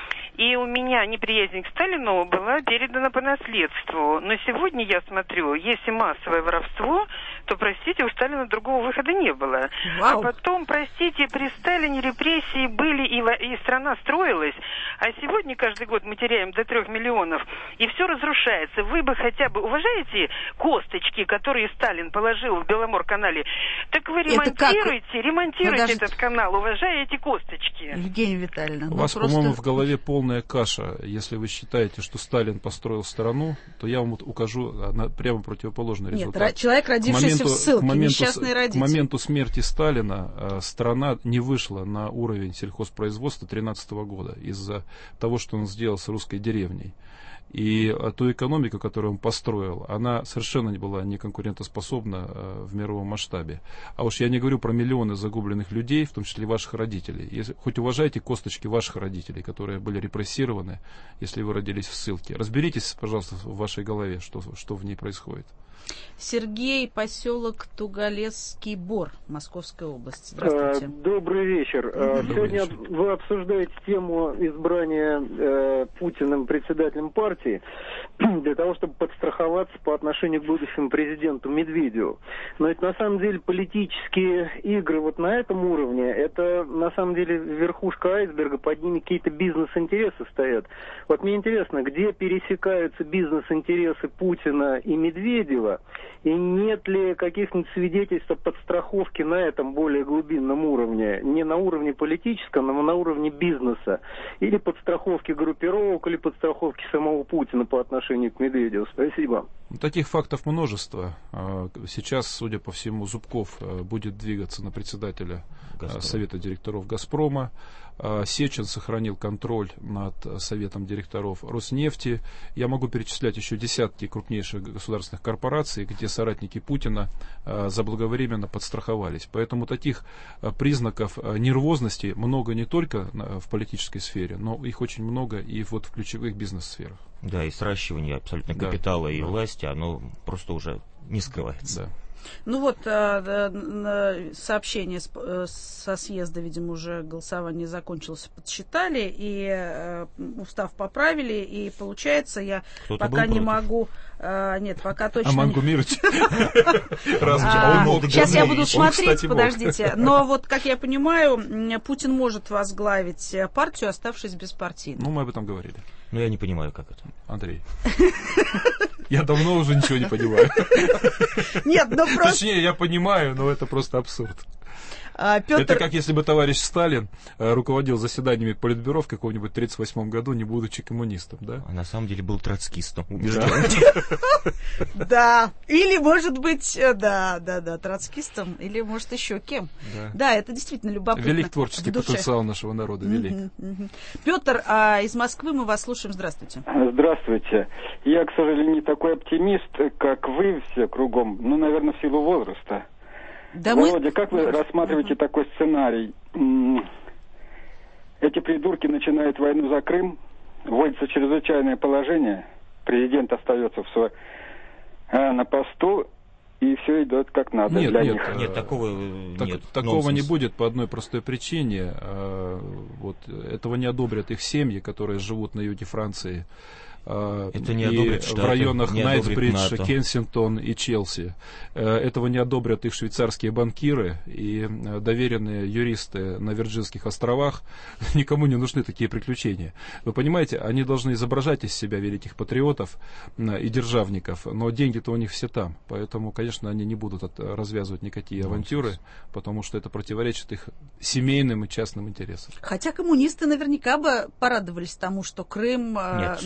и у меня неприязнь к Сталину была передана по наследству. Но сегодня я смотрю, если массовое воровство, то, простите, у Сталина другого выхода не было. Вау. А потом, простите, при Сталине репрессии были, и страна строилась. А сегодня каждый год мы теряем до 3 миллионов, и все разрушается. Вы бы хотя бы уважаете косточки, которые Сталин положил в Беломор-канале? Так вы ремонтируйте этот канал, уважая эти косточки. Евгения Витальевна, у вас, по-моему, в голове полная каша. Если вы считаете, что Сталин построил страну, то я вам укажу прямо противоположный результат. Нет, человек, родившийся в ссылке, несчастный родитель. К моменту смерти Сталина страна не вышла на уровень сельхозпроизводства 2013 года из-за того, что он сделал с русской деревней. И ту экономику, которую он построил, она совершенно не была неконкурентоспособна в мировом масштабе. А уж я не говорю про миллионы загубленных людей, в том числе ваших родителей. Хоть уважайте косточки ваших родителей, которые были репрессированы, если вы родились в ссылке. Разберитесь, пожалуйста, в вашей голове, что в ней происходит. Сергей, поселок Тугалесский Бор, Московская область. Здравствуйте. Добрый вечер. Сегодня вы обсуждаете тему избрания Путиным председателем партии. для того, чтобы подстраховаться по отношению к будущему президенту Медведеву. Но это на самом деле политические игры вот на этом уровне, это на самом деле верхушка айсберга, под ними какие-то бизнес-интересы стоят. Вот мне интересно, где пересекаются бизнес-интересы Путина и Медведева, и нет ли каких-нибудь свидетельств о подстраховке на этом более глубинном уровне, не на уровне политическом, но на уровне бизнеса, или подстраховки группировок, или подстраховки самого Путина по отношению к Медведеву. Спасибо. Таких фактов множество. Сейчас, судя по всему, Зубков будет двигаться на председателя Совета директоров «Газпрома». Сечин сохранил контроль над Советом директоров Роснефти. Я могу перечислять еще десятки крупнейших государственных корпораций, где соратники Путина заблаговременно подстраховались. Поэтому таких признаков нервозности много не только в политической сфере, но их очень много и вот в ключевых бизнес-сферах. Да, и сращивание абсолютно капитала и власти, оно просто уже не скрывается. Да. Ну вот, сообщение со съезда, видимо, уже голосование закончилось, подсчитали, и устав поправили, и получается, я кто-то пока не могу... Нет, пока точно... Мангумирович. Сейчас я буду смотреть, подождите. Но вот, как я понимаю, Путин может возглавить партию, оставшись беспартийным. Ну, мы об этом говорили. Но я не понимаю, как это. Андрей. Я давно уже ничего не понимаю. Нет, ну просто... Точнее, я понимаю, но это просто абсурд. Петр... Это как если бы товарищ Сталин руководил заседаниями Политбюро в каком-нибудь 1938 году, не будучи коммунистом, да? А на самом деле был троцкистом. Да, или может быть, да, троцкистом, или может еще кем. Да, это действительно любопытно. Велик творческий потенциал нашего народа, велик. Петр, из Москвы мы вас слушаем. Здравствуйте. Здравствуйте. Я, к сожалению, не такой оптимист, как вы все кругом, ну, наверное, в силу возраста. Да Володя, как вы рассматриваете такой сценарий? Эти придурки начинают войну за Крым, вводится чрезвычайное положение, президент остается на посту, и все идет как надо для них. Нет, такого не будет по одной простой причине. Вот, этого не одобрят их семьи, которые живут на юге Франции. Это не и одобрят Штаты, в районах не Найтсбридж, Кенсингтон и Челси. Этого не одобрят их швейцарские банкиры и доверенные юристы на Вирджинских островах. Никому не нужны такие приключения. Вы понимаете, они должны изображать из себя великих патриотов и державников, но деньги-то у них все там. Поэтому, конечно, они не будут развязывать никакие авантюры, потому что это противоречит их семейным и частным интересам. Хотя коммунисты наверняка бы порадовались тому, что Крым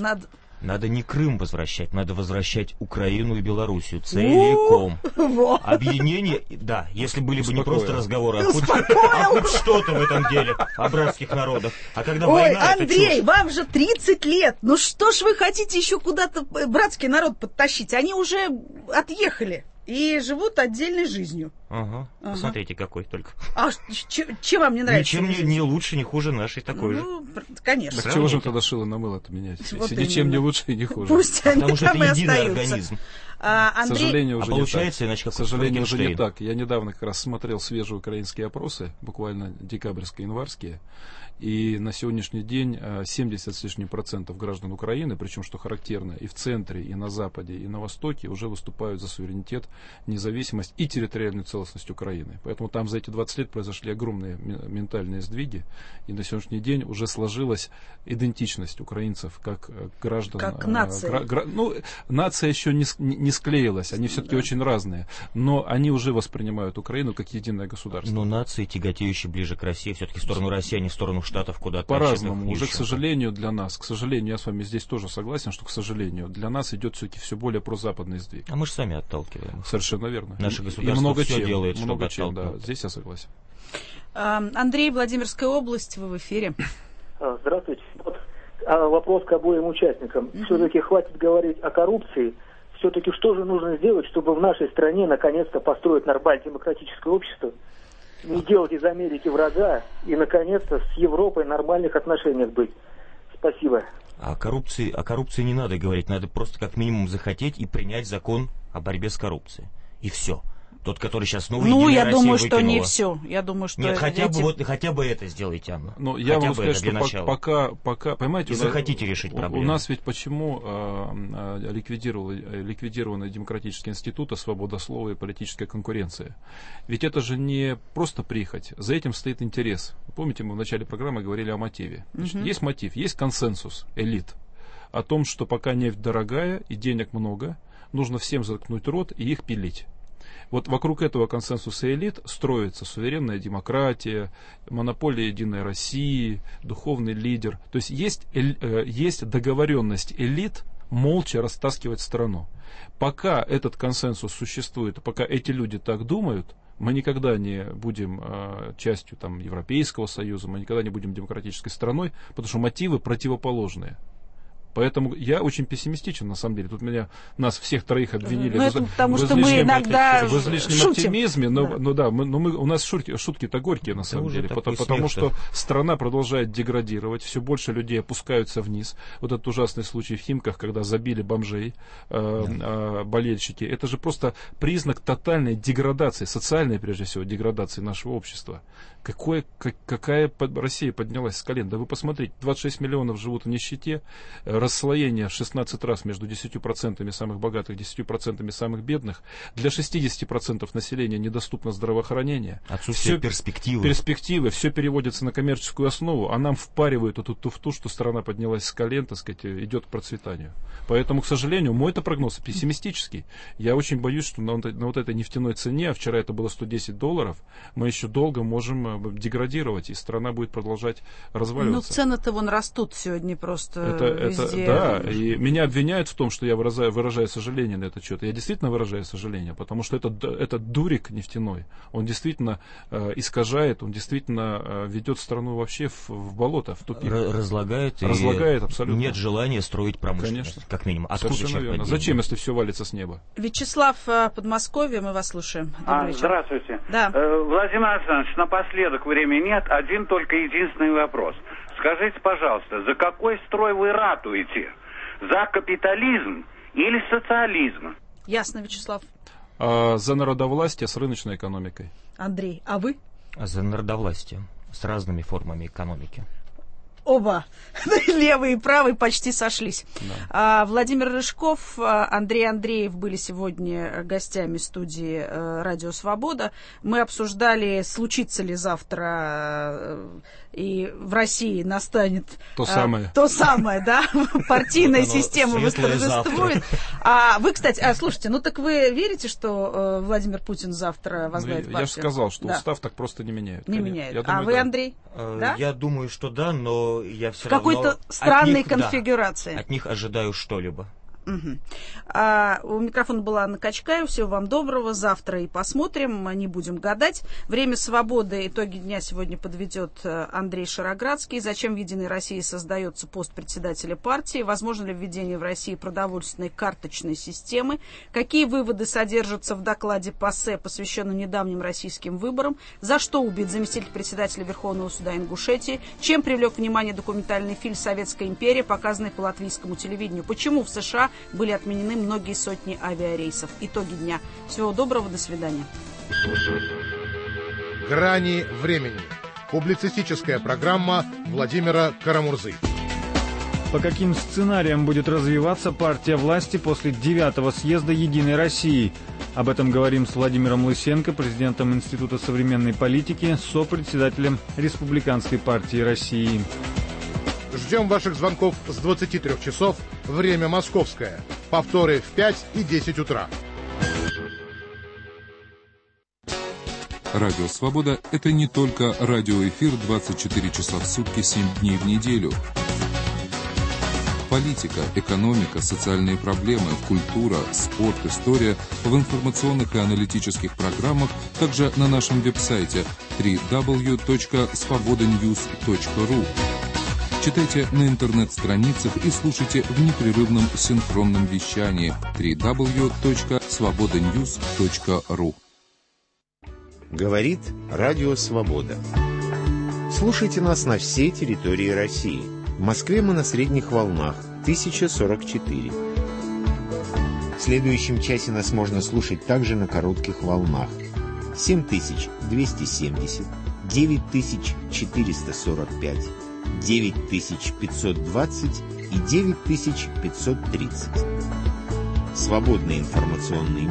Надо не Крым возвращать, надо возвращать Украину и Белоруссию целиком. Объединение, да, если были бы не просто разговоры, а хоть что-то в этом деле о братских народах. А когда война, Андрей, вам же 30 лет, ну что ж вы хотите еще куда-то братский народ подтащить? Они уже отъехали и живут отдельной жизнью. Ага. Посмотрите, какой только. А чем вам не нравится? Ничем не лучше, не хуже нашей такой же. Конечно. Так чего же тогда шило на мыло-то менять? Вот ничем не лучше и не хуже. Пусть они потому что там это и единый остаются. организм. К сожалению, уже получается, не так. иначе как К сожалению, уже не так. Я недавно как раз смотрел свежие украинские опросы, буквально декабрьские, январские. И на сегодняшний день 70 с лишним % граждан Украины, причем, что характерно, и в центре, и на западе, и на востоке, уже выступают за суверенитет, независимость и территориальную целостность Украины. Поэтому там за эти 20 лет произошли огромные ментальные сдвиги, и на сегодняшний день уже сложилась идентичность украинцев как граждан. Как нация. Нация еще не склеилась, они все-таки очень разные, но они уже воспринимают Украину как единое государство. Но нации, тяготеющие ближе к России, все-таки в сторону России, а не в сторону Штатов, куда-то. По-разному. Уже, к сожалению, для нас, к сожалению, я с вами здесь тоже согласен, что, к сожалению, для нас идет все-таки все более прозападный сдвиг. А мы же сами отталкиваем. Совершенно верно. Наше государство все делает, много чтобы да, здесь я согласен. Андрей, Владимирская область, вы в эфире. Здравствуйте. Вопрос к обоим участникам. Все-таки хватит говорить о коррупции. Все-таки что же нужно сделать, чтобы в нашей стране наконец-то построить нормальное демократическое общество, не делать из Америки врага и, наконец-то, с Европой в нормальных отношениях быть? Спасибо. О коррупции не надо говорить, надо просто как минимум захотеть и принять закон о борьбе с коррупцией. И все. Тот, который сейчас новый Ну, я Россия думаю, что выкинула. не все. Я думаю, что нет, хотя бы это сделайте, Анна. Но я могу сказать, что пока, понимаете, если захотите решить проблему. У нас ведь почему ликвидированы демократические институты, свобода слова и политическая конкуренция? Ведь это же не просто прихоть, за этим стоит интерес. Помните, мы в начале программы говорили о мотиве. Значит, есть мотив, есть консенсус элит о том, что пока нефть дорогая и денег много, нужно всем заткнуть рот и их пилить. Вот вокруг этого консенсуса элит строится суверенная демократия, монополия Единой России, духовный лидер. То есть есть договоренность элит молча растаскивать страну. Пока этот консенсус существует, пока эти люди так думают, мы никогда не будем частью там, Европейского Союза, мы никогда не будем демократической страной, потому что мотивы противоположные. Поэтому я очень пессимистичен, на самом деле. Тут нас всех троих обвинили в излишнем оптимизме. У нас шутки-то горькие, на самом деле. Потому что страна продолжает деградировать, все больше людей опускаются вниз. Вот этот ужасный случай в Химках, когда забили бомжей, болельщики. Это же просто признак тотальной деградации, социальной, прежде всего, деградации нашего общества. Какая Россия поднялась с колен? Да вы посмотрите, 26 миллионов живут в нищете, расслоение в 16 раз между 10% самых богатых и 10% самых бедных. Для 60% населения недоступно здравоохранение. Отсутствие перспективы. Все переводится на коммерческую основу, а нам впаривают эту туфту, что страна поднялась с колен, так сказать, идет к процветанию. Поэтому, к сожалению, мой это прогноз пессимистический. Я очень боюсь, что на вот этой нефтяной цене, а вчера это было $110, мы еще долго можем деградировать, и страна будет продолжать разваливаться. Ну, цены-то вон растут сегодня просто везде. Да, и меня обвиняют в том, что я выражаю сожаление на этот счет. Я действительно выражаю сожаление, потому что этот дурик нефтяной, он действительно искажает, он действительно ведет страну вообще в болото, в тупик. Разлагает абсолютно. Нет желания строить промышленность, конечно. Как минимум. Откуда совершенно верно. Зачем, если все валится с неба? Вячеслав, Подмосковье, мы вас слушаем. Здравствуйте. Да. Владимир Александрович, напоследок времени нет, один только единственный вопрос. Скажите, пожалуйста, за какой строй вы ратуете? За капитализм или социализм? Ясно, Вячеслав. За народовластие с рыночной экономикой. Андрей, а вы? За народовластие с разными формами экономики. Оба, левый и правый, почти сошлись. Да. Владимир Рыжков, Андрей Андреев были сегодня гостями студии «Радио Свобода». Мы обсуждали, случится ли завтра и в России настанет то самое, да, партийная система восторжествует. Вы, кстати, слушайте, ну так вы верите, что Владимир Путин завтра возглавит партию? Я же сказал, что устав так просто не меняют. Не меняют. А вы, Андрей? Да? Я думаю, что да, но я все равно... Какой-то странной конфигурации. От них ожидаю что-либо. Угу. У микрофона была Анна Качкаева. Всего вам доброго. Завтра и посмотрим. Не будем гадать. Время свободы. Итоги дня сегодня подведет Андрей Шароградский. Зачем в Единой России создается пост председателя партии? Возможно ли введение в России продовольственной карточной системы? Какие выводы содержатся в докладе ПАСЕ, посвященном недавним российским выборам? За что убит заместитель председателя Верховного суда Ингушетии? Чем привлек внимание документальный фильм «Советская империя», показанный по латвийскому телевидению? Почему в США были отменены многие сотни авиарейсов? Итоги дня. Всего доброго, до свидания. Грани времени. Публицистическая программа Владимира Карамурзы. По каким сценариям будет развиваться партия власти после 9-го съезда Единой России? Об этом говорим с Владимиром Лысенко, президентом Института современной политики, сопредседателем Республиканской партии России. Ждем ваших звонков с 23 часов, время московское. Повторы в 5 и 10 утра. Радио «Свобода» — это не только радиоэфир 24 часа в сутки, 7 дней в неделю. Политика, экономика, социальные проблемы, культура, спорт, история в информационных и аналитических программах, также на нашем веб-сайте www.svobodanews.ru. Читайте на интернет-страницах и слушайте в непрерывном синхронном вещании www.svobodanews.ru. Говорит Радио Свобода. Слушайте нас на всей территории России. В Москве мы на средних волнах 1044. В следующем часе нас можно слушать также на коротких волнах. 7270, 9445, 9520 и 9530. Свободный информационный